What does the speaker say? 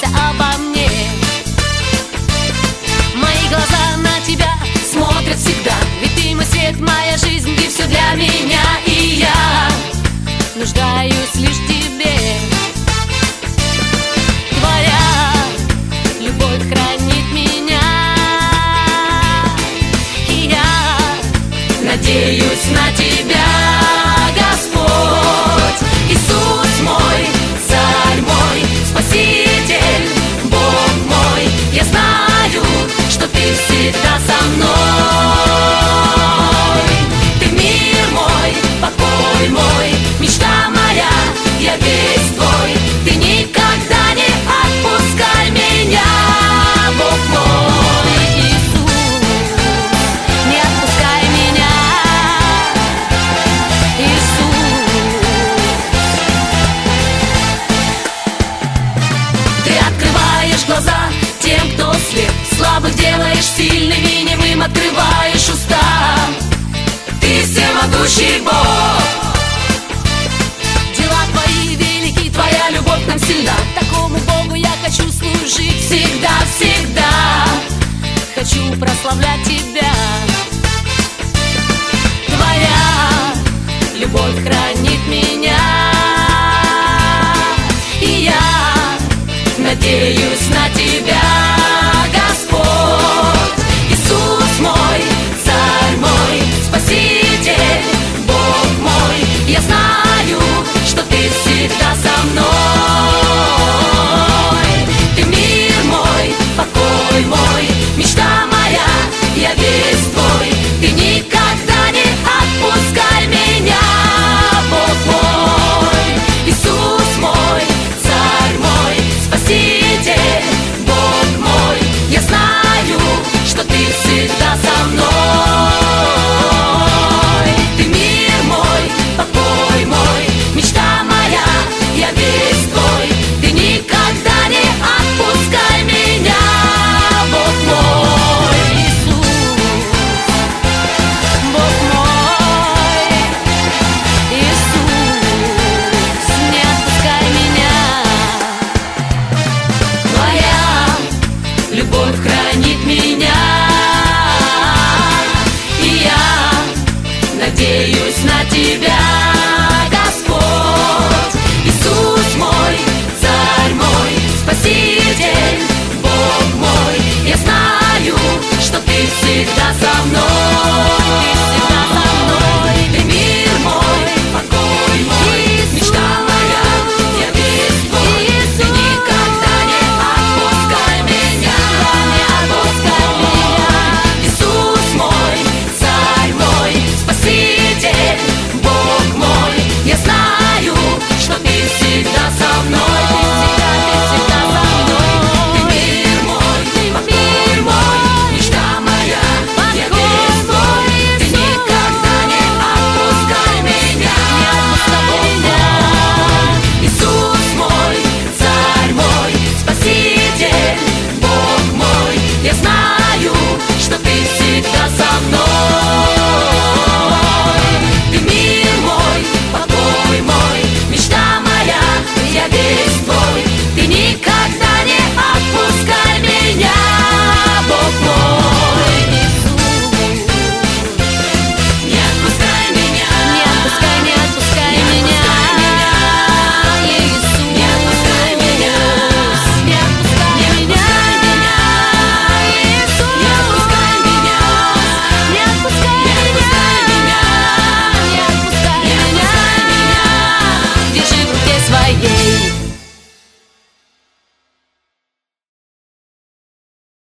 заботишься обо мне. Мои глаза на тебя смотрят всегда, ведь ты мой свет, моя жизнь, ты все для меня. И я нуждаюсь лишь в тебе. Твоя любовь хранит меня, и я надеюсь на тебя, Господь. Иисус мой, Царь мой, Спаситель, Бог мой, я знаю, что ты всегда со мной. Ты мир мой, покой мой, мечта моя, я весь твой. Ты никогда не отпускай меня, Бог мой. Иисус, не отпускай меня, Иисус. Ты открываешь глаза тем, кто слеп, слабых делаешь сильными, немым открываешь уста. Ты всемогущий Бог, дела твои велики, твоя любовь нам сильна. Такому Богу я хочу служить всегда, всегда. Хочу прославлять тебя. Твоя любовь хранит меня, и я надеюсь